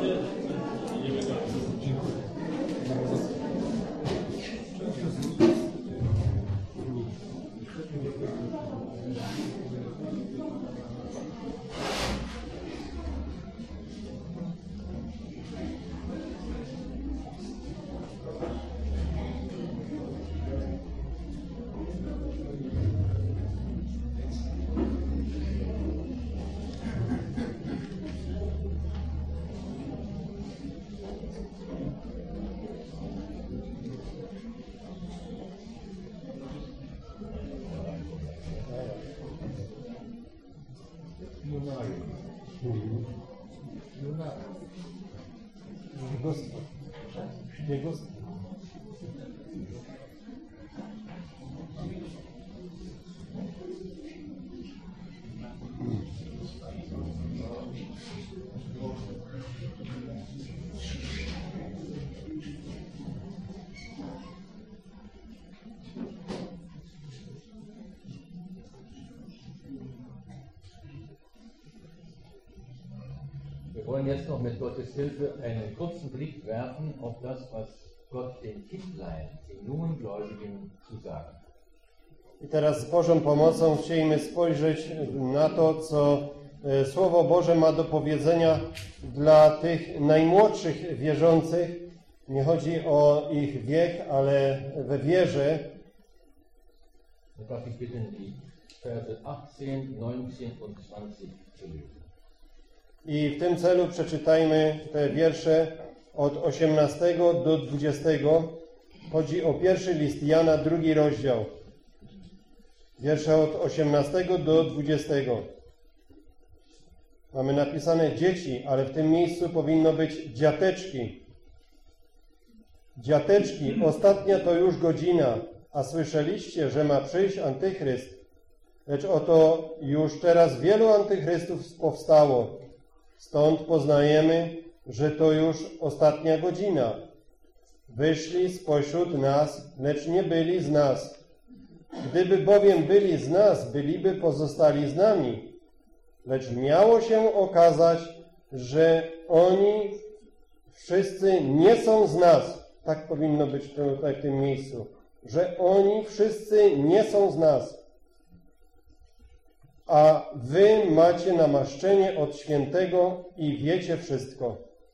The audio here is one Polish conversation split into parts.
Wir wollen jetzt noch mit Gottes Hilfe einen kurzen Blick werfen auf das, was Gott den Kindlein, den jungen Gläubigen, zu sagen. I teraz z Bożą pomocą chcielibyśmy spojrzeć na to, co Słowo Boże ma do powiedzenia dla tych najmłodszych wierzących. Nie chodzi o ich wiek, ale we wierze. Darf ich bitten, die Verse 18, 19 und 20 zu lesen. I w tym celu przeczytajmy te wiersze od 18 do 20. Chodzi o pierwszy list Jana, 2 rozdział. Wiersze od 18 do 20. Mamy napisane dzieci, ale w tym miejscu powinno być dziateczki. Dziateczki, ostatnia to już godzina, a słyszeliście, że ma przyjść antychryst. Lecz oto już teraz wielu antychrystów powstało. Stąd poznajemy, że to już ostatnia godzina. Wyszli spośród nas, lecz nie byli z nas. Gdyby bowiem byli z nas, byliby pozostali z nami. Lecz miało się okazać, że oni wszyscy nie są z nas. Tak powinno być tutaj w tym miejscu. Że oni wszyscy nie są z nas. A wy macie namaszczenie od świętego i wiecie wszystko.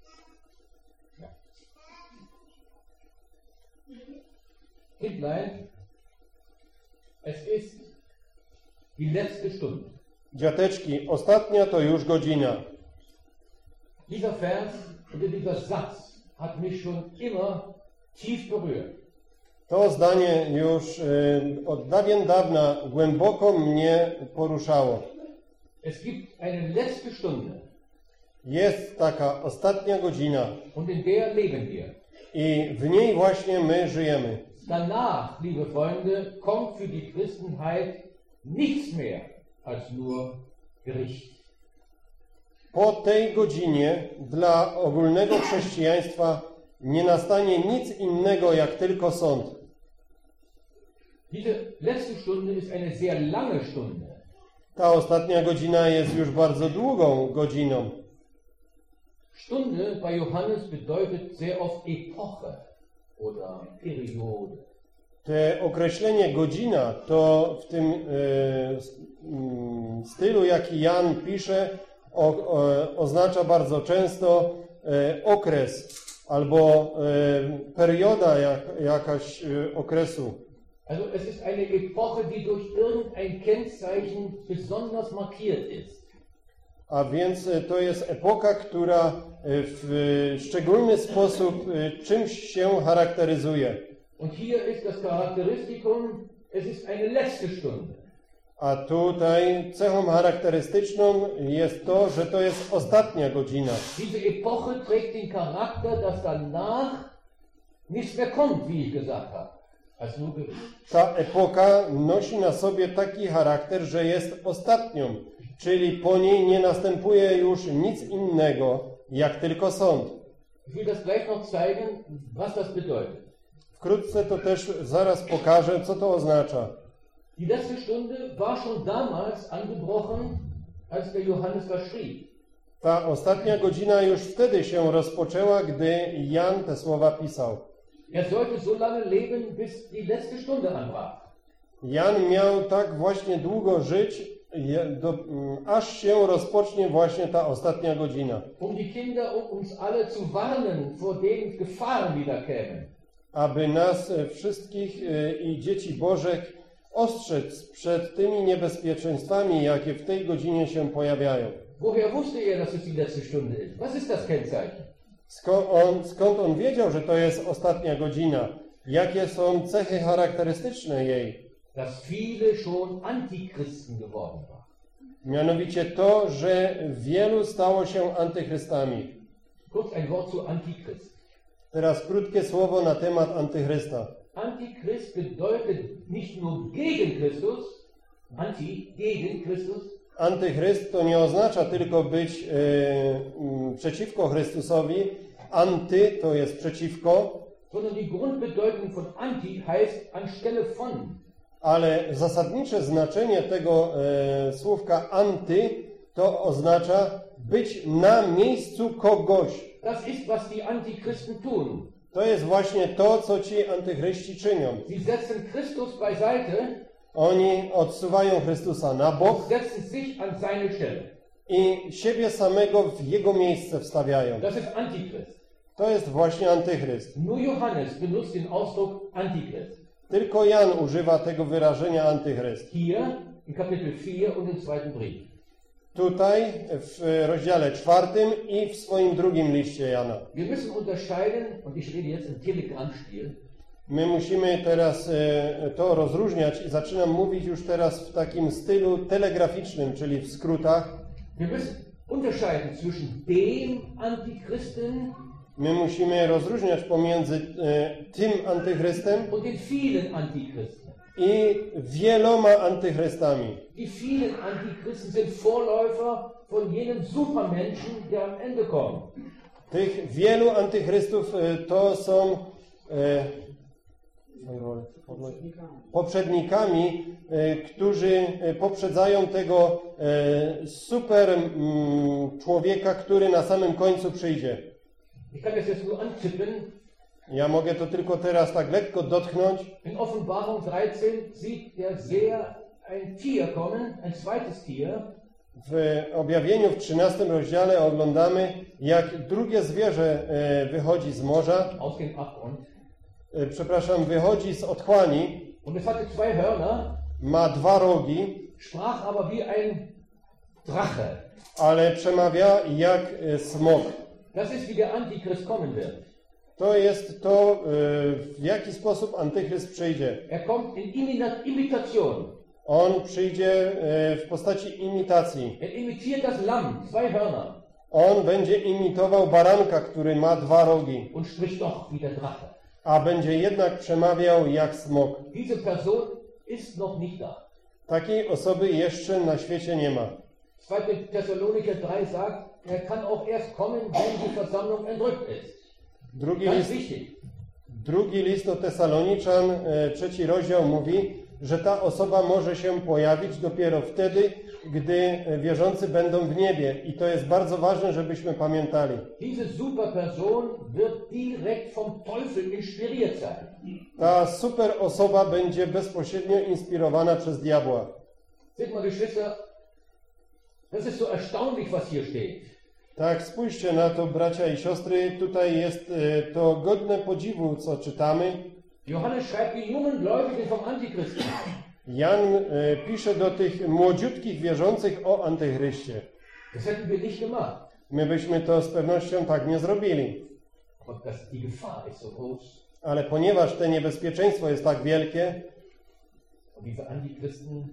Kindlein, es ist die letzte Stunde. Dziateczki, ostatnia to już godzina. Dieser Vers oder dieser Satz hat mich schon immer tief berührt. To zdanie już od dawien dawna głęboko mnie poruszało. Es gibt eine letzte Stunde. Jest taka ostatnia godzina. Und in der leben wir. I w niej właśnie my żyjemy. Danach, liebe Freunde, kommt für die Christenheit nichts mehr als nur Gericht. Po tej godzinie dla ogólnego chrześcijaństwa nie nastanie nic innego jak tylko sąd. Diese letzte Stunde ist eine sehr lange Stunde. Ta ostatnia godzina jest już bardzo długą godziną. Stunde bei Johannes bedeutet sehr oft Epoche oder Periode. Te określenie godzina to w tym stylu, jaki Jan pisze, oznacza bardzo często okres albo perioda jakaś okresu. Also es ist eine Epoche, die durch irgendein Kennzeichen besonders markiert ist. A więc to jest epoka, która w szczególny sposób czymś się charakteryzuje. Und hier ist das Charakteristikum, es ist eine letzte Stunde. A tutaj cechą charakterystyczną jest to, że to jest ostatnia godzina. Diese Epoche trägt den Charakter, dass danach nichts mehr kommt, wie ich gesagt habe, als nur Gericht. Ta epoka nosi na sobie taki charakter, że jest ostatnią, czyli po niej nie następuje już nic innego, jak tylko sąd. Ich will das gleich noch zeigen, was das bedeutet. Wkrótce to też zaraz pokażę, co to oznacza. Die letzte Stunde war schon damals angebrochen, als der Johannes das schrieb. Ta ostatnia godzina już wtedy się rozpoczęła, gdy Jan te słowa pisał. Er sollte so lange leben, bis die letzte Stunde anbrach. Jan miał tak właśnie długo żyć, aż się rozpocznie właśnie ta ostatnia godzina. Die Kinder, uns alle zu warnen vor den Gefahren, die da kämen. Aby nas wszystkich i dzieci Bożych ostrzec przed tymi niebezpieczeństwami, jakie w tej godzinie się pojawiają. Woher wusste er, dass es die letzte Stunde ist? Was ist das Kennzeichen? Skąd on wiedział, że to jest ostatnia godzina? Jakie są cechy charakterystyczne jej? Dass viele schon Antichristen geworden waren. Mianowicie to, że wielu stało się antychrystami. Kurz ein Wort zu Antichrist. Teraz krótkie słowo na temat antychrysta. Antichrist bedeutet nicht nur gegen Christus, gegen Christus. Antychryst to nie oznacza tylko być przeciwko Chrystusowi. Anty to jest przeciwko. Sondern die Grundbedeutung von anti heißt anstelle von. Ale zasadnicze znaczenie tego słówka anty to oznacza być na miejscu kogoś. Das ist, was die Antichristen tun. To jest właśnie to, co ci antychryści czynią. Sie setzen Christus beiseite. Oni odsuwają Chrystusa na bok Setzen sich an seine Stelle. i siebie samego w jego miejsce wstawiają. Das ist Antichrist. To jest właśnie antychryst. Nur Johannes benutzt den Ausdruck Antichrist. Tylko Jan używa tego wyrażenia antychryst. Hier in Kapitel 4 und im zweiten Brief. Tutaj w rozdziale 4 i w swoim drugim liście Jana. Wir müssen unterscheiden, und ich rede jetzt im Telegrammstil. My musimy teraz to rozróżniać i zaczynam mówić już teraz w takim stylu telegraficznym, czyli w skrótach. Wir müssen unterscheiden zwischen dem Antichristen My musimy rozróżniać pomiędzy tym antychrystem und den vielen Antichristen. i wieloma antychrystami. Die vielen Antichristen sind Vorläufer von jenem Supermenschen, der am Ende kommt. Tych wielu antychrystów to są poprzednikami, którzy poprzedzają tego super człowieka, który na samym końcu przyjdzie. Ich kann das jetzt nur antippen. Ja mogę to tylko teraz tak lekko dotknąć. In Offenbarung 13 sieht der Seher ein Tier kommen, ein zweites Tier. W objawieniu w 13 rozdziale oglądamy, jak drugie zwierzę wychodzi z morza. Aus dem Abgrund. Wychodzi z otchłani. Und es hatte zwei Hörner, Ma dwa rogi, sprach aber wie ein Drache. ale przemawia jak smok. Das ist, wie der Antichrist kommen wird. To jest to, w jaki sposób antychryst przyjdzie. Er kommt in Imitation. On przyjdzie w postaci imitacji. Er imitiert das Lamm, zwei Hörner. On będzie imitował baranka, który ma dwa rogi, Und spricht doch wie der Drache. a będzie jednak przemawiał jak smok. Diese Person ist noch nicht da. Takiej osoby jeszcze na świecie nie ma. 2. Thessalonicher 3 sagt, er kann auch erst kommen, wenn die Versammlung entrückt ist. Ganz wichtig. Drugi list do Tesaloniczan, 3 rozdział mówi, że ta osoba może się pojawić dopiero wtedy, gdy wierzący będą w niebie. I to jest bardzo ważne, żebyśmy pamiętali. Diese Superperson wird direkt vom Teufel inspiriert sein. Ta super osoba będzie bezpośrednio inspirowana przez diabła. Seht mal, Geschwister, das ist so erstaunlich, was hier steht. Tak, spójrzcie na to, bracia i siostry. Tutaj jest to godne podziwu, co czytamy. Johannes schreibt die jungen Gläubigen vom Antichristen. Jan pisze do tych młodziutkich wierzących o antychryście. Das hätten wir nicht gemacht. My byśmy to z pewnością tak nie zrobili. Aber die Gefahr ist so groß. Ale ponieważ to niebezpieczeństwo jest tak wielkie, Und diese Antichristen,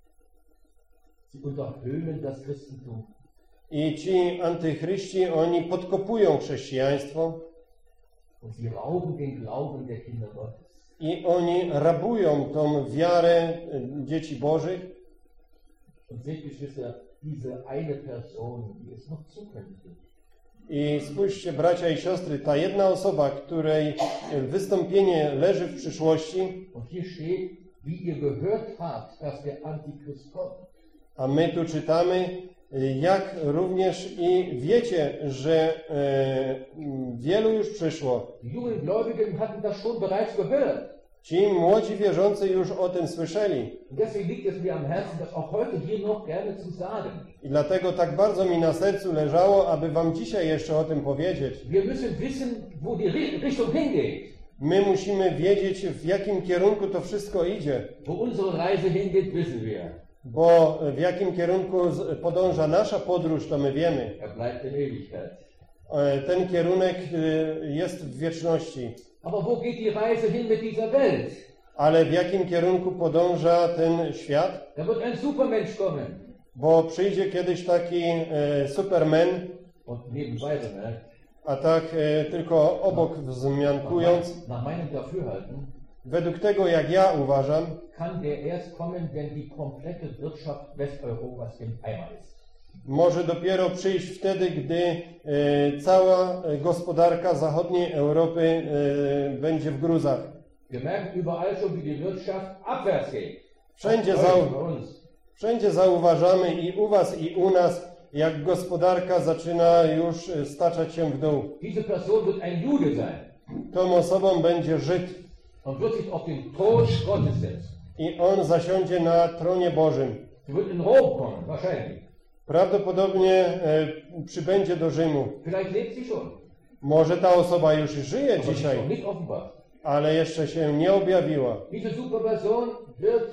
sie unterhöhlen das Christentum. i ci antychryści, oni podkopują chrześcijaństwo Und sie rauben den Glauben der Kinder Gottes. i oni rabują tą wiarę dzieci Bożych. Und seht, Geschwister, diese eine Person, die ist noch zukünftig. I spójrzcie, bracia i siostry, ta jedna osoba, której wystąpienie leży w przyszłości, Und hier steht, wie ihr gehört habt, dass der Antichrist kommt. a my tu czytamy, jak również i wiecie, że wielu już przyszło. Die jungen Gläubigen hatten das schon bereits gehört. Ci młodzi wierzący już o tym słyszeli. Und deswegen liegt es mir am Herzen, das auch heute hier noch gerne zu sagen. I dlatego tak bardzo mi na sercu leżało, aby wam dzisiaj jeszcze o tym powiedzieć. Wir müssen wissen, wo die Richtung hingeht. My musimy wiedzieć, w jakim kierunku to wszystko idzie. Wo unsere Reise hingeht, wissen wir. Bo w jakim kierunku podąża nasza podróż, to my wiemy. Bleibt in Ewigkeit. Ten kierunek jest w wieczności. Aber wo geht die Reise hin mit dieser Welt? Ale w jakim kierunku podąża ten świat? Da wird ein Supermensch kommen. Bo przyjdzie kiedyś taki Superman, Und nebenbei bemerkt, a tak tylko obok wzmiankując, nach meinem Dafürhalten, według tego jak ja uważam, kann der erst kommen, wenn die komplette Wirtschaft Westeuropas im Eimer ist. może dopiero przyjść wtedy, gdy cała gospodarka zachodniej Europy będzie w gruzach. Wir merken überall schon, wie die Wirtschaft abwärts geht. Wszędzie zauważamy i u was, i u nas, jak gospodarka zaczyna już staczać się w dół. Diese Person wird ein Jude sein Tą osobą będzie Żyd und wird sich auf den Thron Gottes setzen. i on zasiądzie na tronie Bożym. Sie wird in Rom kommen, wahrscheinlich. Prawdopodobnie przybędzie do Rzymu. Vielleicht lebt sie schon. Może ta osoba już żyje Aber sie ist dzisiaj, noch nicht offenbar. ale jeszcze się nie objawiła. Diese Superperson wird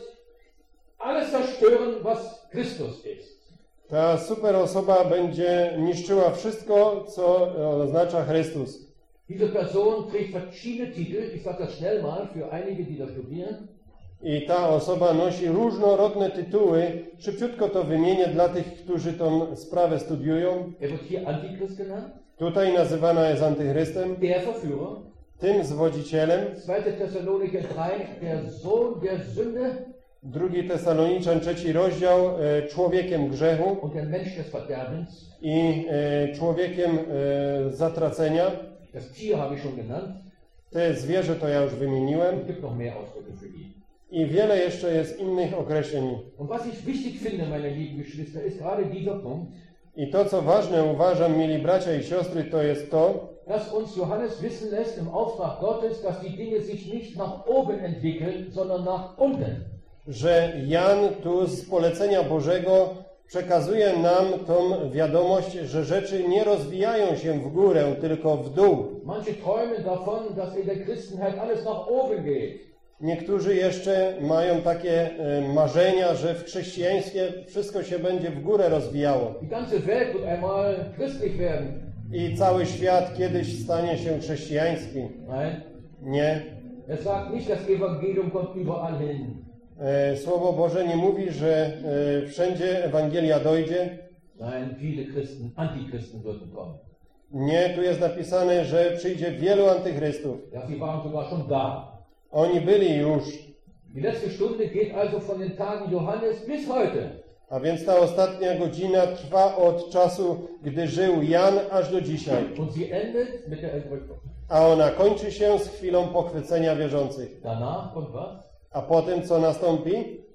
alles zerstören, was Christus ist. Ta super osoba będzie niszczyła wszystko, co oznacza Chrystus. Diese Person trägt verschiedene Titel. Ich sage das schnell mal für einige, die das studieren. I ta osoba nosi różnorodne tytuły. Szybciutko to wymienię dla tych, którzy tą sprawę studiują. wird hier Antichrist genannt. Tutaj nazywana jest antychrystem, Der Verführer. tym zwodzicielem. 2. Thessalonicher 3, der Sohn der Sünde 2 Tesaloniczan, 3 rozdział, człowiekiem grzechu und der Mensch des Verderbens. i człowiekiem zatracenia. Das Tier habe ich schon genannt. Te zwierzę to ja już wymieniłem. Es gibt noch mehr Ausdrücke für ihn. I wiele jeszcze jest innych określeń. Und was ich wichtig finde, meine lieben Geschwister, ist gerade dieser Punkt, I to, co ważne uważam, mili bracia i siostry, to jest to, dass uns Johannes wissen lässt im Auftrag Gottes, dass die Dinge sich nicht nach oben entwickeln, sondern nach unten. że Jan tu z polecenia Bożego przekazuje nam tą wiadomość, że rzeczy nie rozwijają się w górę, tylko w dół. Manche träumen davon, dass in der Christenheit alles nach oben geht. Niektórzy jeszcze mają takie marzenia, że w chrześcijaństwie wszystko się będzie w górę rozwijało Die ganze Welt wird einmal christlich werden. i cały świat kiedyś stanie się chrześcijański. Nein, Nie. es sagt nicht, das Evangelium kommt überall hin. Słowo Boże nie mówi, że wszędzie Ewangelia dojdzie. Nein, viele Christen, Antichristen würden kommen. Nie, tu jest napisane, że przyjdzie wielu antychrystów. Ja, sie waren sogar schon da. Oni byli już. Die letzte Stunde geht also von den Tagen Johannes bis heute. A więc ta ostatnia godzina trwa od czasu, gdy żył Jan, aż do dzisiaj. Und sie endet mit der Entrückung. A ona kończy się z chwilą pochwycenia wierzących. Danach kommt was? A potem co nastąpi?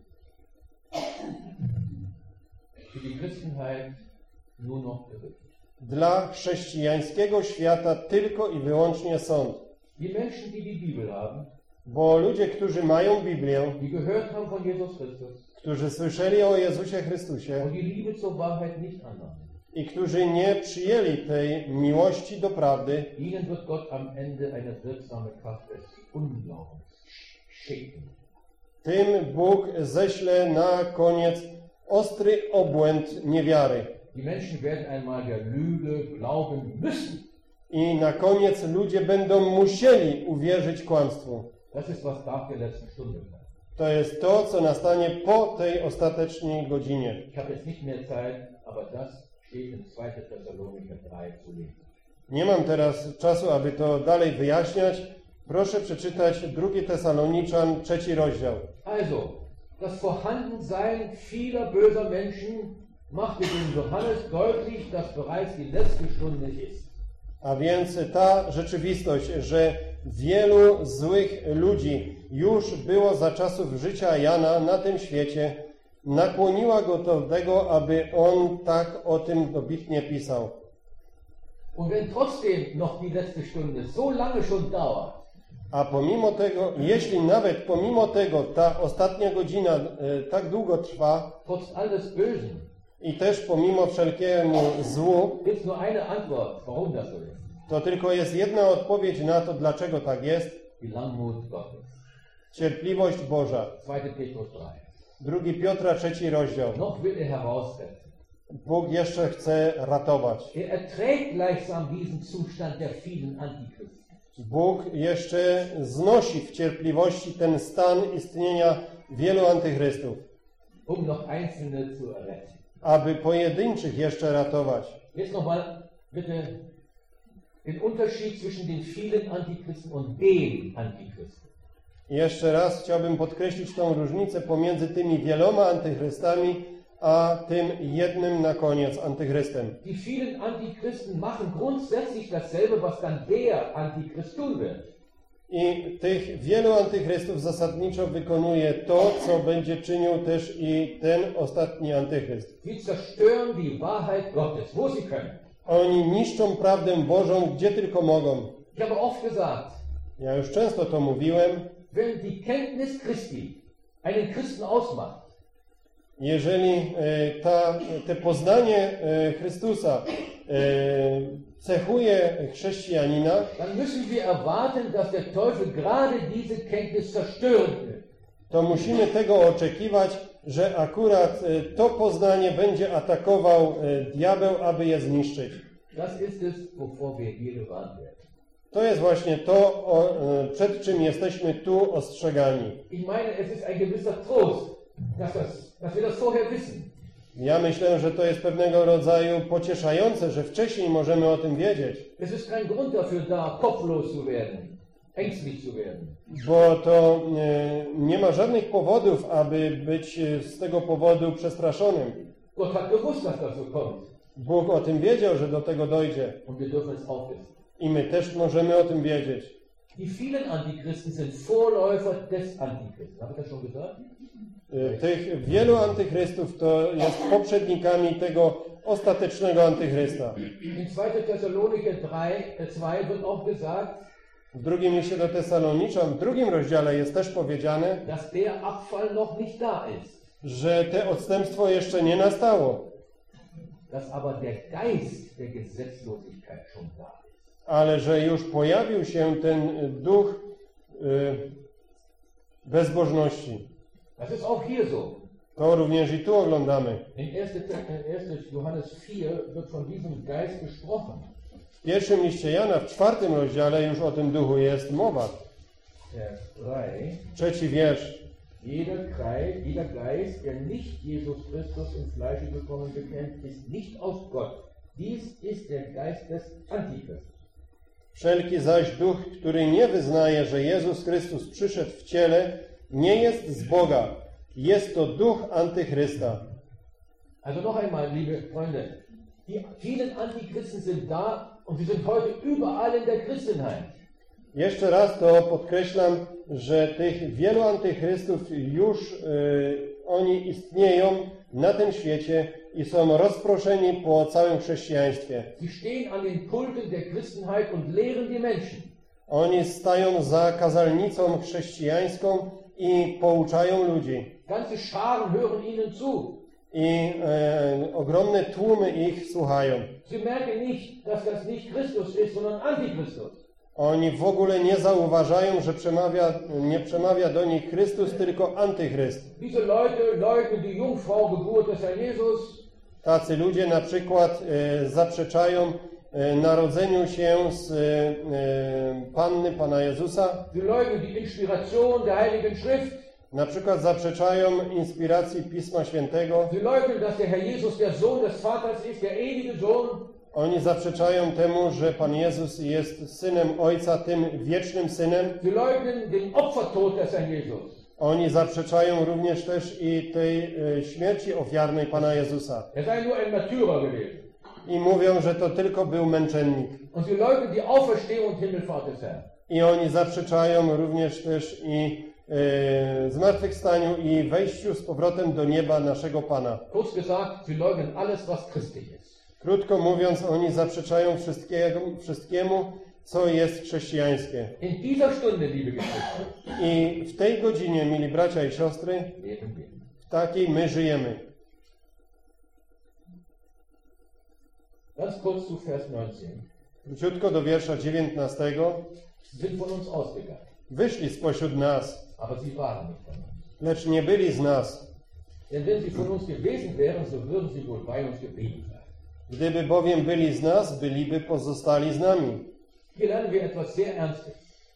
Für die Christenheit nur noch Gericht. Dla chrześcijańskiego świata tylko i wyłącznie sąd. Die Menschen, die die Bibel haben, Bo ludzie, którzy mają Biblię, die gehört haben von Jesus Christus którzy słyszeli o Jezusie Chrystusie und die Liebe zur Wahrheit nicht annahmen, i którzy nie przyjęli tej miłości do prawdy, ihnen wird Gott am Ende eine wirksame Kraft des Unglaubens schenken. tym Bóg ześle na koniec ostry obłęd niewiary. Die Menschen werden einmal der Lüge glauben müssen. I na koniec ludzie będą musieli uwierzyć kłamstwu. Das ist, was nach der letzten Stunde kommt. To jest to, co nastanie po tej ostatecznej godzinie. Ich habe jetzt nicht mehr Zeit, aber das steht in 2. Thessalonicher 3 zu lesen. Nie mam teraz czasu, aby to dalej wyjaśniać. Proszę przeczytać 2 Tesaloniczan, 3 rozdział. Also, das Vorhandensein vieler böser Menschen machte dem Johannes deutlich, dass bereits die letzte Stunde ist. A więc ta rzeczywistość, że wielu złych ludzi już było za czasów życia Jana na tym świecie, nakłoniła go do tego, aby on tak o tym dobitnie pisał. Und wenn trotzdem noch die letzte Stunde so lange schon dauert, A pomimo tego, jeśli nawet pomimo tego ta ostatnia godzina tak długo trwa trotz alles Bösen, i też pomimo wszelkiemu złu, gibt es nur eine Antwort, warum das so ist. to tylko jest jedna odpowiedź na to, dlaczego tak jest. Die Langmut Gottes. Cierpliwość Boża. 2. Petrus 3. 2 Piotra, 3 rozdział. Noch will herausretten. Bóg jeszcze chce ratować. Erträgt gleichsam diesen Zustand der vielen Antichristen. Bóg jeszcze znosi w cierpliwości ten stan istnienia wielu antychrystów, Noch Einzelne zu erretten. aby pojedynczych jeszcze ratować. Jetzt nochmal bitte den Unterschied zwischen den vielen Antichristen und dem Antichristen. Jeszcze raz chciałbym podkreślić tą różnicę pomiędzy tymi wieloma antychrystami, a tym jednym na koniec antychrystem. Die vielen Antichristen machen grundsätzlich dasselbe, was dann der Antichrist tun wird. I tych wielu antychrystów zasadniczo wykonuje to, co będzie czynił też i ten ostatni antychryst. Sie zerstören die Wahrheit Gottes, wo sie können. Oni niszczą prawdę Bożą, gdzie tylko mogą. Ich habe oft gesagt, Ja już często to mówiłem. wenn die Kenntnis Christi einen Christen ausmacht, Jeżeli te poznanie Chrystusa cechuje chrześcijanina, dann müssen wir erwarten, dass der Teufel gerade diese Kenntnis zerstören will. to musimy tego oczekiwać, że akurat to poznanie będzie atakował diabeł, aby je zniszczyć. Das ist es, wovor wir hier gewarnt werden. To jest właśnie to, przed czym jesteśmy tu ostrzegani. Ich meine, es ist ein gewisser Trost, dass wir das vorher wissen. Ja myślę, że to jest pewnego rodzaju pocieszające, że wcześniej możemy o tym wiedzieć, Es ist kein Grund dafür da, kopflos zu werden, ängstlich zu werden. bo to nie ma żadnych powodów, aby być z tego powodu przestraszonym. Gott hat gewusst, dass das so kommt. Bóg o tym wiedział, że do tego dojdzie Und wir dürfen es auch wissen. i my też możemy o tym wiedzieć. Die vielen Antichristen sind Vorläufer des Antichristen. Habe ich das schon gesagt? Tych wielu antychrystów to jest poprzednikami tego ostatecznego antychrysta. In 2. Thessalonicher 2 wird auch gesagt, W drugim liście do Tesaloniczan, w 2 rozdziale jest też powiedziane, dass der Abfall noch nicht da ist. że te odstępstwo jeszcze nie nastało, Dass aber der Geist der Gesetzlosigkeit schon da ist. ale że już pojawił się ten duch bezbożności. Das ist auch hier so. To również i tu oglądamy. In 1. Johannes 4 wird von diesem Geist gesprochen. W pierwszym liście Jana, w 4 rozdziale już o tym duchu jest mowa. Vers 3. 3 wiersz. Jeder Geist, der nicht Jesus Christus im Fleische gekommen bekennt, ist nicht aus Gott. Dies ist der Geist des Antichristen. Wszelki zaś duch, który nie wyznaje, że Jezus Chrystus przyszedł w ciele, nie jest z Boga. Jest to duch antychrysta. Also noch einmal, liebe Freunde, die vielen Antichristen sind da und sie sind heute überall in der Christenheit. Jeszcze raz to podkreślam, że tych wielu antychrystów już oni istnieją na tym świecie i są rozproszeni po całym chrześcijaństwie. Sie stehen an den Pulten der Christenheit und lehren die Menschen. Oni stają za kazalnicą chrześcijańską i pouczają ludzi. Ganze Scharen hören ihnen zu. I ogromne tłumy ich słuchają. Sie merken nicht, dass das nicht Christus ist, sondern Antichristus. Oni w ogóle nie zauważają, że nie przemawia do nich Chrystus, tylko antychryst. Diese Leute leugnen die Jungfraugeburt des Herrn Jesus. Tacy ludzie na przykład zaprzeczają narodzeniu się z panny Pana Jezusa. Sie leugnen die Inspiration der Heiligen Schrift. Na przykład zaprzeczają inspiracji Pisma Świętego. Sie leugnen, dass der Herr Jesus der Sohn des Vaters ist, der ewige Sohn. Oni zaprzeczają temu, że Pan Jezus jest Synem Ojca, tym wiecznym Synem. Sie leugnen den Opfertod des Herrn Jesus. Oni zaprzeczają również też i tej śmierci ofiarnej Pana Jezusa. Sei nur ein Märtyrer gewesen. I mówią, że to tylko był męczennik. Und sie leugnen die Auferstehung und Himmelfahrt des Herrn. I oni zaprzeczają również też i zmartwychwstaniu i wejściu z powrotem do nieba naszego Pana. Kurz gesagt, sie leugnen alles, was christlich ist. Krótko mówiąc, oni zaprzeczają wszystkiemu, co jest chrześcijańskie. In dieser Stunde, liebe Geschwister, I w tej godzinie, mili bracia i siostry, leben wir. w takiej my żyjemy. Ganz kurz zu Vers 19. Króciutko do wiersza 19. Sie sind von uns ausgegangen, Wyszli spośród nas, aber sie waren nicht von uns. lecz nie byli z nas. Denn wenn sie von uns gewesen wären, so würden sie wohl bei uns geblieben sein. Gdyby bowiem byli z nas, byliby pozostali z nami. Hier lernen wir etwas sehr Ernstes,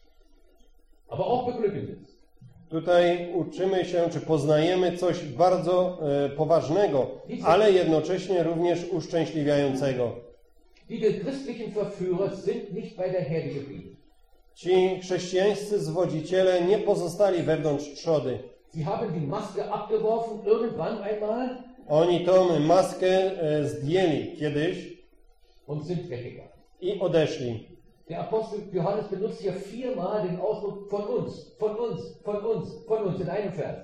aber auch Beglückendes. Tutaj uczymy się, czy poznajemy coś bardzo poważnego, ale jednocześnie również uszczęśliwiającego. Die christlichen Verführer sind nicht bei der Herde geblieben. Ci chrześcijańscy zwodziciele nie pozostali wewnątrz trzody. Sie haben die Maske abgeworfen, irgendwann einmal, Oni tą maskę zdjęli kiedyś und sind weggegangen. i odeszli. Der Apostel Johannes benutzt hier 4-mal den Ausdruck von uns, von uns, von uns, von uns in einem Vers.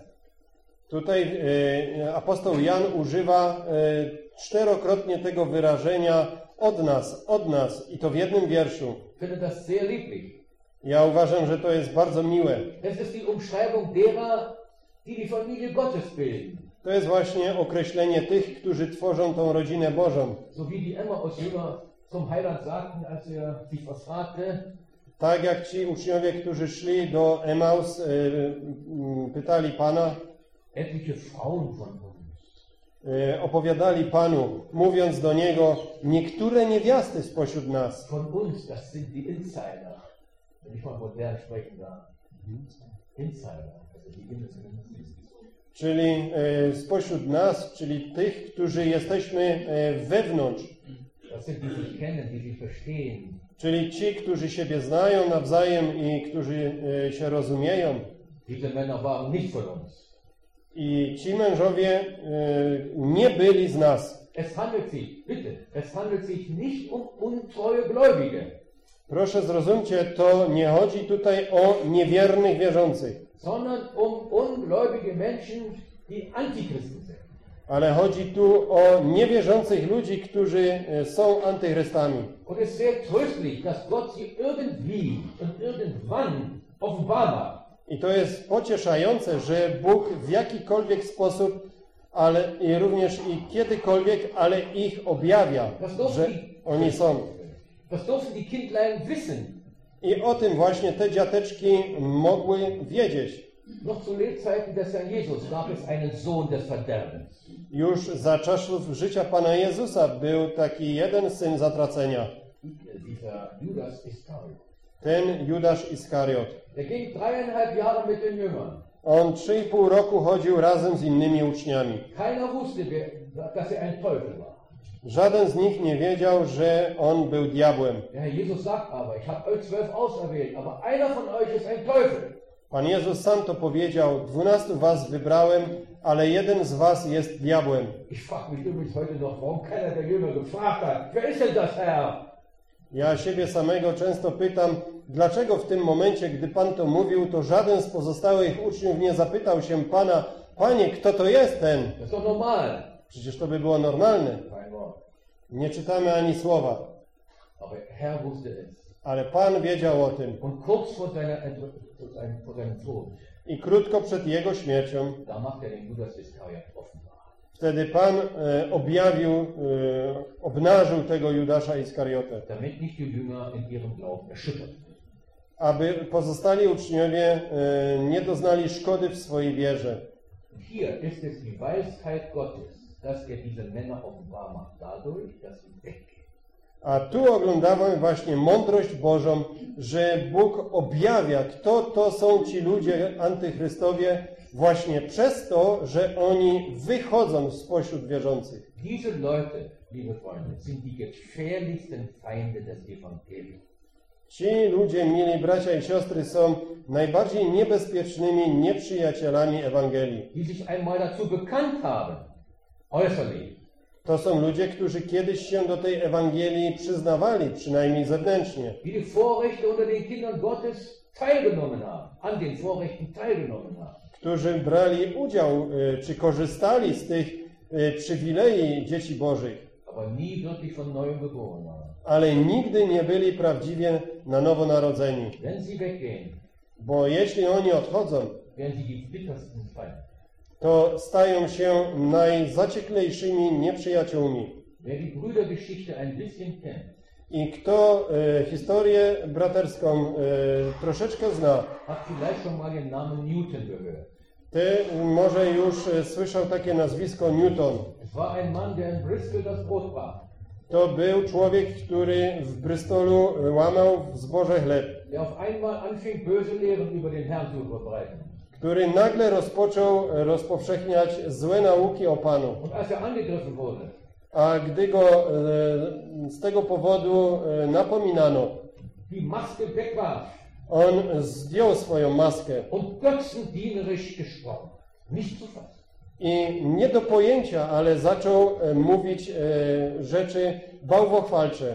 Tutaj apostoł Jan używa 4-krotnie tego wyrażenia od nas i to w jednym wierszu. Ich finde das sehr lieblich. Ja uważam, że to jest bardzo miłe. Es ist die Umschreibung derer, die die Familie Gottes bilden. To jest właśnie określenie tych, którzy tworzą tą rodzinę Bożą. So wie die Emmaus-Jünger zum Heiland sagten, als sich was fragte, Tak jak ci uczniowie, którzy szli do Emaus, pytali Pana, etliche Frauen von uns. opowiadali Panu, mówiąc do Niego, niektóre niewiasty spośród nas. Von uns, das sind die Insider. Wenn ich mal modern sprechen darf. Insider, also die Insider. Czyli spośród nas, czyli tych, którzy jesteśmy wewnątrz. Das sind die sich kennen, die sich verstehen. Czyli ci, którzy siebie znają nawzajem i którzy się rozumieją. Diese Männer waren nicht von uns. I ci mężowie nie byli z nas. Es handelt sich, bitte, es handelt sich nicht um untreue Gläubige, Proszę zrozumcie, to nie chodzi tutaj o niewiernych wierzących, sondern um ungläubige Menschen, die Antichristen sind. ale chodzi tu o niewierzących ludzi, którzy są antychrystami. Und es ist sehr tröstlich, dass Gott sie irgendwie und irgendwann offenbar macht. I to jest pocieszające, że Bóg w jakikolwiek sposób, ale i również i kiedykolwiek, ale ich objawia, że oni są. Das durften die Kindlein wissen. I o tym właśnie te dziateczki mogły wiedzieć. Noch zu Lebzeiten des Herrn Jesus gab es einen Sohn des Verderbens. Już za czasów życia Pana Jezusa był taki jeden syn zatracenia. Dieser Judas Iskariot. Ten Judasz Iskariot. Der ging 3,5 Jahre mit den Jüngern. On 3,5 roku chodził razem z innymi uczniami. Keiner wusste, dass er ein Teufel war. Żaden z nich nie wiedział, że on był diabłem. Der Herr Jesus sagt aber, ich habe euch 12 auserwählt, aber einer von euch ist ein Teufel. Pan Jezus sam to powiedział, 12 was wybrałem, ale jeden z was jest diabłem. Ich frage mich übrigens heute noch, warum keiner der Jünger gefragt hat, wer ist denn das, Herr? Ja siebie samego często pytam, dlaczego w tym momencie, gdy Pan to mówił, to żaden z pozostałych uczniów nie zapytał się Pana, Panie, kto to jest ten? Das ist doch normal. Przecież to by było normalne. Kein Wort. Nie czytamy ani słowa. Aber Herr wusste es. Ale Pan wiedział o tym. Und kurz vor seinem Tod, I krótko przed Jego śmiercią, da macht er den Judas Iskariot offenbar. wtedy Pan obnażył tego Judasza Iskariotę, Damit nicht die Jünger in ihrem Glauben erschüttert sind. aby pozostali uczniowie nie doznali szkody w swojej wierze. Hier ist es die Weisheit Gottes, dass er diese Männer offenbar macht, dadurch, dass sie weggehen. A tu oglądamy właśnie mądrość Bożą, że Bóg objawia, kto to są ci ludzie antychrystowie, właśnie przez to, że oni wychodzą spośród wierzących. Diese Leute, liebe Freunde, sind die gefährlichsten Feinde des Evangeliums. Ci ludzie, mili bracia i siostry, są najbardziej niebezpiecznymi nieprzyjacielami Ewangelii. Die sich einmal dazu bekannt haben, äußerlich, To są ludzie, którzy kiedyś się do tej Ewangelii przyznawali, przynajmniej zewnętrznie. Die die Vorrechte unter den Kindern Gottes teilgenommen haben, an den Vorrechten teilgenommen haben. Którzy brali udział, czy korzystali z tych przywilei dzieci Bożych. Aber nie wirklich von neuem geboren waren. Ale nigdy nie byli prawdziwie na nowo narodzeni. Wenn sie weggehen, Bo jeśli oni odchodzą, werden sie die bittersten Feinde. to stają się najzacieklejszymi nieprzyjaciółmi. Wer die Brüdergeschichte ein bisschen kennt, I kto historię braterską troszeczkę zna, hat vielleicht schon mal den Namen Newton gehört. ty może już słyszał takie nazwisko Newton. Es war ein Mann, der in Bristol das Brot brach. To był człowiek, który w Bristolu łamał w zboże chleb, Der auf einmal anfing, böse Lehren über den Herrn zu verbreiten. który nagle rozpoczął rozpowszechniać złe nauki o Panu. Und als er angegriffen wurde, A gdy go z tego powodu napominano, die Maske weg war on zdjął swoją maskę und götzendienerisch gesprochen. Nicht zu fassen. i nie do pojęcia, ale zaczął mówić rzeczy bałwochwalcze.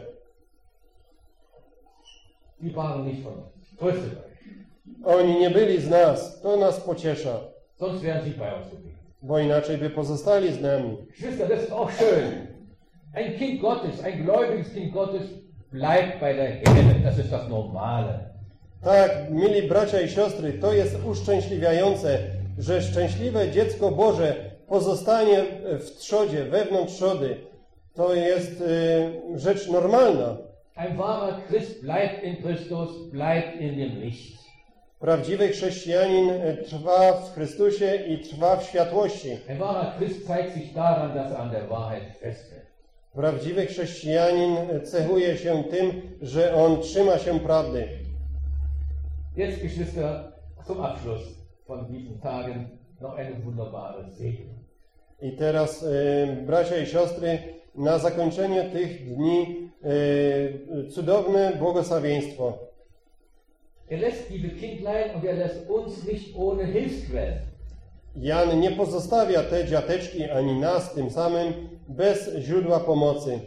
Die waren nicht von uns. Tröstet euch. Oni nie byli z nas, to nas pociesza, Sonst wären sie bei uns geblieben. bo inaczej by pozostali z nami. Geschwister, das ist auch schön. Ein Kind Gottes, ein gläubiges Kind Gottes bleibt bei der Herde. Das ist das Normale. Tak, mili bracia i siostry, to jest uszczęśliwiające, że szczęśliwe dziecko Boże pozostanie w trzodzie, wewnątrz trzody. To jest rzecz normalna. Ein wahrer Christ bleibt in Christus, bleibt in dem Licht. Prawdziwy chrześcijanin trwa w Chrystusie i trwa w światłości. Ein wahrer Christ zeigt sich daran, dass er an der Wahrheit festhält. Prawdziwy chrześcijanin cechuje się tym, że on trzyma się prawdy. Jetzt, Geschwister, zum Abschluss von diesen Tagen noch eine wunderbare Segnung. I teraz, bracia i siostry, na zakończenie tych dni cudowne błogosławieństwo. Er lässt diese Kindlein und er lässt uns nicht ohne Hilfsquellen. Jan nie pozostawia te dziateczki ani nas tym samym bez źródła pomocy.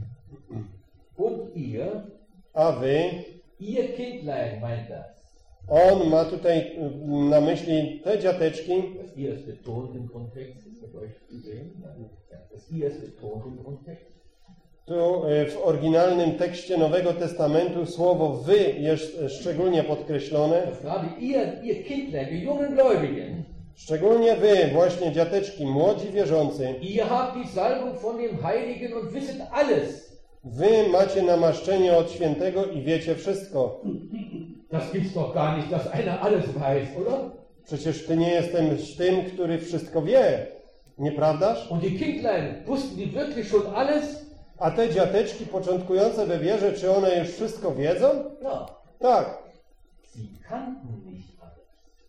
Und ihr, A wy, ihr Kindlein meint das. on ma tutaj na myśli te dziateczki. Das ihr ist betont im Kontext, ist mit euch gesehen? Ja, das ihr ist betont im Kontext. Tu w oryginalnym tekście Nowego Testamentu słowo wy jest szczególnie podkreślone. Dass gerade ihr Kindlein, ihr jungen Gläubigen, Szczególnie wy, właśnie dziateczki, młodzi wierzący, ihr habt die Salbung von dem Heiligen und wisset alles. wy macie namaszczenie od świętego i wiecie wszystko. Das gibt's doch gar nicht, dass einer alles weiß, oder? Przecież ty nie jesteś tym, który wszystko wie. Nieprawdaż? Und die Kindlein, wussten die wirklich schon alles? A te dziateczki początkujące we wierze, czy one już wszystko wiedzą? Ja. Tak. Sie kannten nicht alles.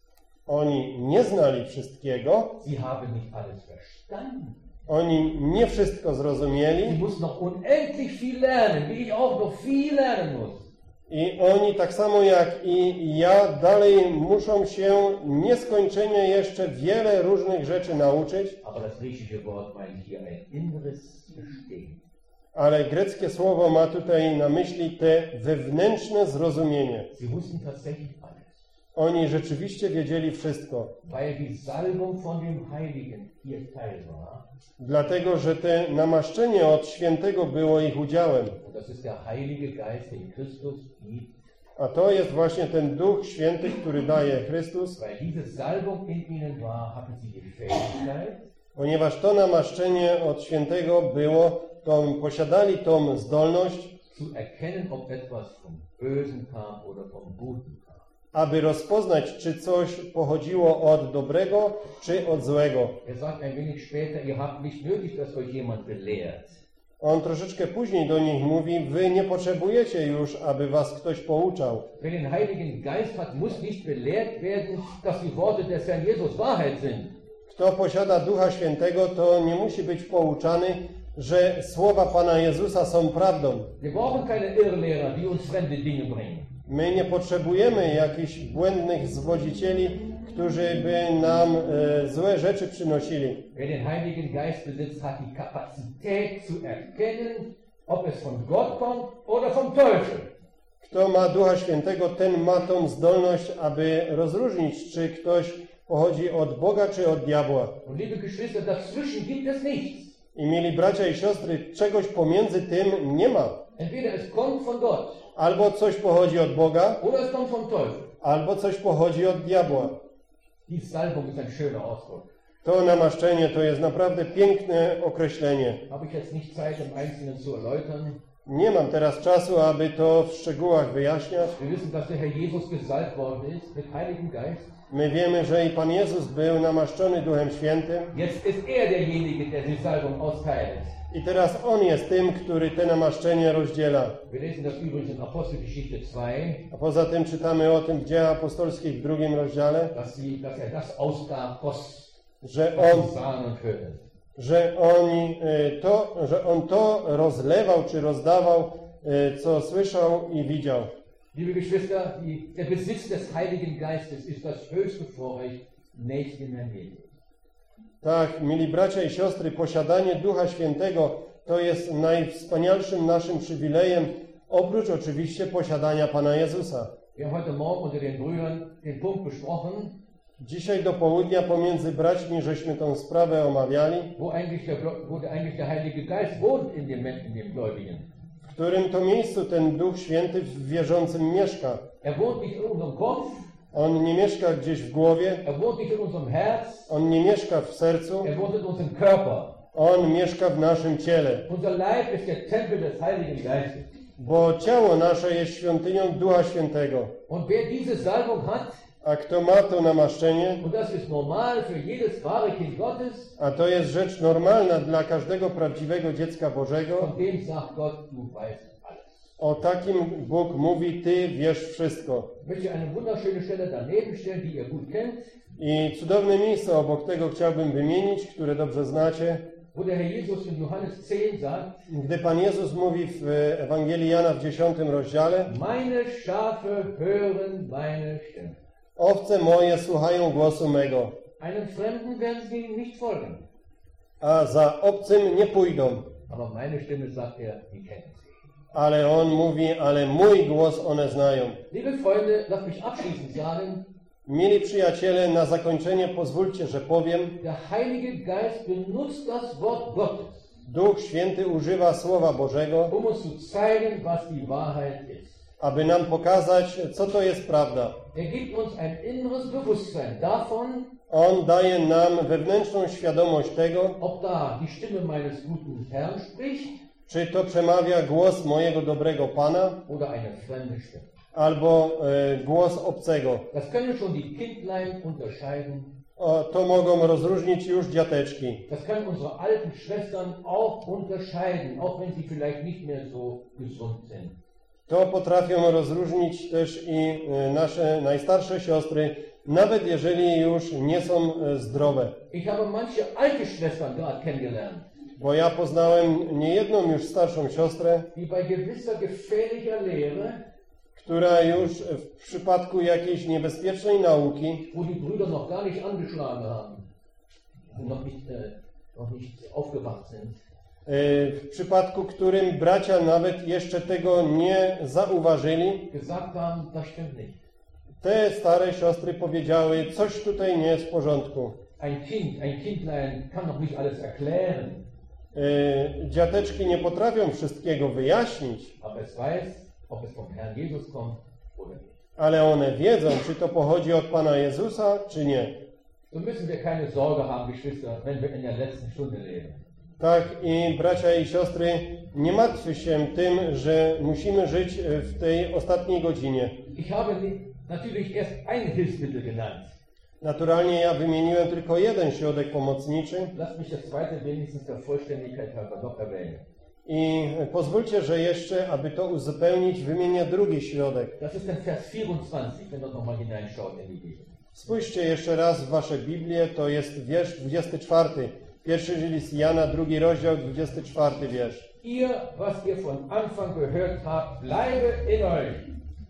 Oni nie znali wszystkiego. Sie haben nicht alles verstanden. Oni nie wszystko Sie zrozumieli. mussten noch unendlich viel lernen, wie ich auch noch viel lernen muss. I oni, tak samo jak i ja, dalej muszą się nieskończenie jeszcze wiele różnych rzeczy nauczyć. Aber das griechische Wort meint hier ein inneres Verstehen. Ale greckie słowo ma tutaj na myśli te wewnętrzne zrozumienie. Sie wussten tatsächlich alles. Oni rzeczywiście wiedzieli wszystko. Weil die Salbung von dem Heiligen ihr Teil war. Dlatego, że te namaszczenie od świętego było ich udziałem. Und das ist der Heilige Geist, den Christus gibt. A to jest właśnie ten Duch Święty, który daje Chrystus. Weil diese Salbung in ihnen war, hatten sie die Fähigkeit, Ponieważ to namaszczenie od świętego było, to posiadali tą zdolność, zu erkennen, ob etwas vom Bösen kam oder vom Guten kam. aby rozpoznać, czy coś pochodziło od dobrego, czy od złego. Er sagt ein wenig später, ihr habt nicht nötig, dass euch jemand belehrt. On troszeczkę później do nich mówi, wy nie potrzebujecie już, aby was ktoś pouczał. Wer den Heiligen Geist hat, muss nicht belehrt werden, dass die Worte des Herrn Jesus Wahrheit sind. Kto posiada Ducha Świętego, to nie musi być pouczany, że słowa Pana Jezusa są prawdą. Wir brauchen keine Irrlehrer, die uns fremde Dinge bringen. My nie potrzebujemy jakichś błędnych zwodzicieli, którzy by nam złe rzeczy przynosili. Wer den Heiligen Geist besitzt, hat die Kapazität zu erkennen, ob es von Gott kommt oder vom Teufel. Kto ma Ducha Świętego, ten ma tą zdolność, aby rozróżnić, czy ktoś pochodzi od Boga, czy od diabła. Und liebe Geschwister, dazwischen gibt es nichts. I mieli bracia i siostry, czegoś pomiędzy tym nie ma. Entweder es kommt von Gott, Albo coś pochodzi od Boga, oder es kommt vom Teufel. albo coś pochodzi od diabła. Die Salbung ist ein schöner Ausdruck. To namaszczenie to jest naprawdę piękne określenie. Habe ich jetzt nicht Zeit, im Einzelnen zu erläutern. Nie mam teraz czasu, aby to w szczegółach wyjaśniać. Wir wissen, dass der Herr Jesus gesalbt worden ist mit Heiligen Geist. My wiemy, że i Pan Jezus był namaszczony Duchem Świętym Jetzt ist er derjenige, der die Salbung austeilt. i teraz On jest tym, który te namaszczenie rozdziela. Wir lesen das übrigens in Apostelgeschichte 2, A poza tym czytamy o tym w Dziejach Apostolskich w 2 rozdziale, dass er das ausgab, was że sie sahen und hörten. że On to rozlewał czy rozdawał, co słyszał i widział. Liebe Geschwister, der Besitz des Heiligen Geistes ist das höchste Vorrecht nächst dem Herrn Jesus. Tak, mili bracia i siostry, posiadanie Ducha Świętego to jest najwspanialszym naszym przywilejem, oprócz oczywiście posiadania Pana Jezusa. Wir haben heute Morgen unter den Brüdern den Punkt besprochen, Dzisiaj do południa pomiędzy braćmi żeśmy tą sprawę omawiali, wo eigentlich der Heilige Geist wohnt in dem Gläubigen. w którym to miejscu ten Duch Święty w wierzącym mieszka. Er wohnt nicht in unserem Kopf, On nie mieszka gdzieś w głowie, er wohnt nicht in unserem Herz, On nie mieszka w sercu, er wohnt in unserem Körper. On mieszka w naszym ciele. Unser Leib ist der Tempel des Heiligen Geistes. Bo ciało nasze jest świątynią Ducha Świętego. Und wer diese Salbung hat, A kto ma to namaszczenie, und das ist normal für jedes wahre Kind Gottes, a to jest rzecz normalna dla każdego prawdziwego dziecka Bożego, von dem sagt Gott, du weißt alles. o takim Bóg mówi, Ty wiesz wszystko. Ich möchte eine wunderschöne Stelle daneben stellen, die ihr gut kennt, I cudowne miejsce obok tego chciałbym wymienić, które dobrze znacie. wo der Herr Jesus in Johannes 10 sagt, Gdy Pan Jezus mówi w Ewangelii Jana w 10 rozdziale, meine Schafe hören meine Stimme. owce moje słuchają głosu mego, Einem Fremden werden sie nicht folgen. a za obcym nie pójdą. Aber meine Stimme, sagt er, die kennen sie. Ale On mówi, ale mój głos one znają. Liebe Freunde, lasst mich abschließend sagen, Mili przyjaciele, na zakończenie pozwólcie, że powiem, der Heilige Geist benutzt das Wort Gottes, Duch Święty używa Słowa Bożego, um uns zu zeigen, was die Wahrheit ist. aby nam pokazać, co to jest prawda. Er gibt uns ein inneres Bewusstsein davon, On daje nam wewnętrzną świadomość tego, ob da die Stimme meines guten Herrn spricht czy to przemawia głos mojego dobrego Pana, oder eine fremde Stimme. albo głos obcego. Das können schon die Kindlein unterscheiden. To mogą rozróżnić już dziateczki. Das können unsere alten Schwestern auch unterscheiden, auch wenn sie vielleicht nicht mehr so gesund sind. To potrafią rozróżnić też i nasze najstarsze siostry, nawet jeżeli już nie są zdrowe. Ich habe manche alte Schwestern gerade kennengelernt, Bo ja poznałem niejedną już starszą siostrę, die bei gewisser gefährlicher Lehre, która już w przypadku jakiejś niebezpiecznej nauki, wo die Brüder noch gar nicht angeschlagen haben, noch nicht aufgewacht sind, w przypadku którym bracia nawet jeszcze tego nie zauważyli, gesagt haben, das stimmt nicht. te stare siostry powiedziały, coś tutaj nie jest w porządku. Ein Kindlein kann noch nicht alles erklären, Dziateczki nie potrafią wszystkiego wyjaśnić, aber es weiß, ob es vom Herrn Jesus kommt oder nicht. ale one wiedzą, czy to pochodzi od Pana Jezusa, czy nie. So müssen wir keine Sorge haben, Geschwister, wenn wir in der letzten Stunde leben. Tak i bracia i siostry, nie martwcie się tym, że musimy żyć w tej ostatniej godzinie. Ich habe natürlich erst ein Hilfsmittel genannt. Naturalnie ja wymieniłem tylko jeden środek pomocniczy Lasst mich das zweite wenigstens der Vollständigkeit halber noch erwähnen. i pozwólcie, że jeszcze, aby to uzupełnić, wymienię drugi środek. Das ist der Vers 24, wenn ihr nochmal hineinschaut in die Bibel. Spójrzcie jeszcze raz w wasze Biblię, to jest wiersz 24. Pierwszy list Jana, 2 rozdział, 24 wiersz. Ihr, was ihr von Anfang gehört habt, bleibe in euch.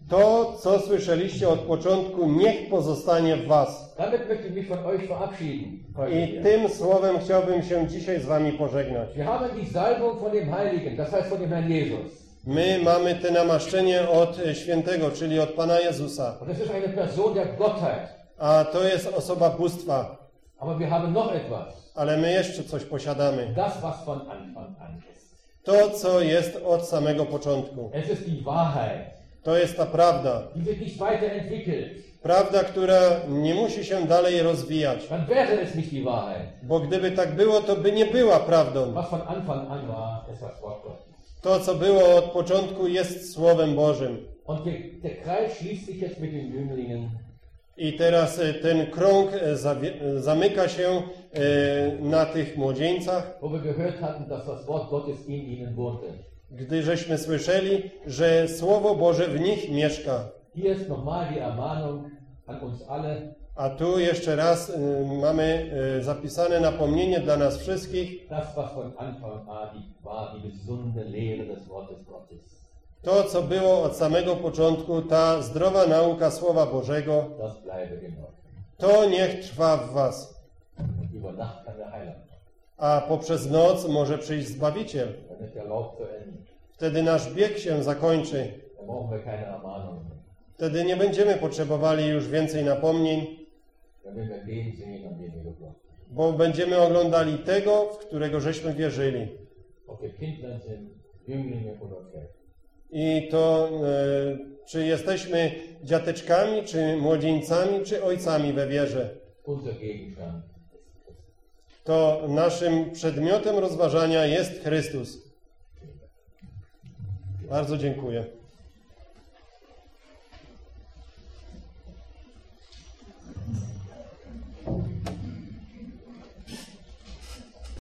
To, co słyszeliście od początku, niech pozostanie w was. Damit möchte ich mich von euch verabschieden. I tym słowem chciałbym się dzisiaj z wami pożegnać. Wir haben die Salbung von dem Heiligen, das heißt von dem Herrn Jesus. My mamy te namaszczenie od świętego, czyli od Pana Jezusa. Und das ist eine Person der Gottheit. A to jest osoba bóstwa. Aber wir haben noch etwas. Ale my jeszcze coś posiadamy. Das, was von Anfang an ist. To, co jest od samego początku. Es ist die Wahrheit, To jest ta prawda. die sich nicht weiterentwickelt. Prawda, która nie musi się dalej rozwijać. Dann wäre es nicht die Wahrheit. Bo gdyby tak było, to by nie była prawdą. Was von Anfang an war, ist das Wort Gottes. To, co było od początku, jest Słowem Bożym. Und der Kreis schließt sich jetzt mit den Jünglingen. I teraz ten krąg zamyka się na tych młodzieńcach, Wo wir gehört hatten, dass das Wort Gottes in ihnen wohnte. gdy żeśmy słyszeli, że Słowo Boże w nich mieszka. Hier ist nochmal die Ermahnung an uns alle. A tu jeszcze raz mamy zapisane napomnienie dla nas wszystkich. Das, was von Anfang an war, die gesunde Lehre des Wortes Gottes. To, co było od samego początku, ta zdrowa nauka Słowa Bożego, Das bleibe in euch. to niech trwa w was. Über Nacht kann der Heiland. A poprzez noc może przyjść Zbawiciel. Dann ist der Lauf zu Ende. Wtedy nasz bieg się zakończy. Dann brauchen wir keine Ermahnung. Wtedy nie będziemy potrzebowali już więcej napomnień, Dann werden wir den sehen, an den wir geglaubt haben. bo będziemy oglądali tego, w którego żeśmy wierzyli. Ob wir Kindlein sind, Jünglinge oder Väter. I to, czy jesteśmy dziateczkami, czy młodzieńcami, czy ojcami we wierze. Unser Gegenstand ist Christus. To naszym przedmiotem rozważania jest Chrystus. Bardzo dziękuję.